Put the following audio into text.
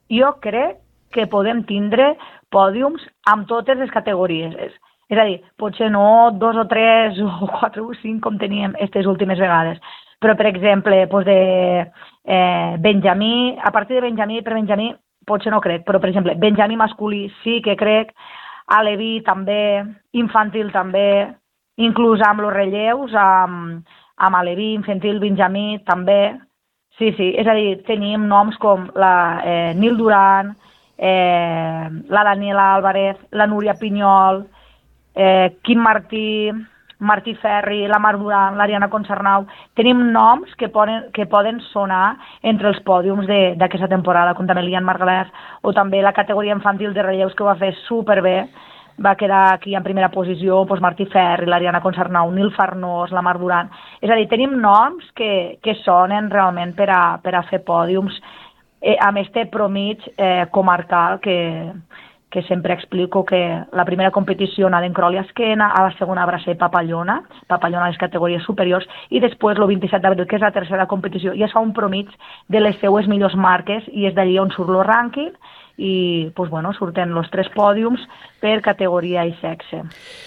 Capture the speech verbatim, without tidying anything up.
jo crec que podem tindre pòdiums amb totes les categories. És a dir, potser no dos o tres o quatre o cinc com teníem aquestes últimes vegades, però, per exemple, doncs de eh, Benjamí, a partir de Benjamí, per Benjamí, potser no crec, però, per exemple, Benjamí masculí sí que crec, aleví també, infantil també, inclús amb els relleus, amb, amb aleví, infantil, Benjamí també. Sí, sí, és a dir, tenim noms com la eh, Nil Duran, eh, la Daniela Álvarez, la Núria Pinyol, eh, Quim Martí, Martí Ferri, la Mar Duran, l'Ariana Concernau. Tenim noms que poden, que poden sonar entre els pòdiums d'aquesta temporada, com també l'Ian Margalef, o també la categoria infantil de relleus, que ho va fer superbé. Va quedar aquí en primera posició doncs Martí Ferri, l'Ariana Concernau, Nil Farnós, la Mar Duran. És a dir, tenim noms que, que sonen realment per a, per a fer pòdiums eh, amb este promig eh, comarcal que, que sempre explico que la primera competició anava en Cròlia Esquena, a la segona va ser Papallona, Papallona a les categories superiors, i després el vint-i-set d'abril, que és la tercera competició, i es fa un promig de les seues millors marques, i és d'allí on surt el rànquing, i doncs, bueno, surten els tres pòdiums per categoria i sexe.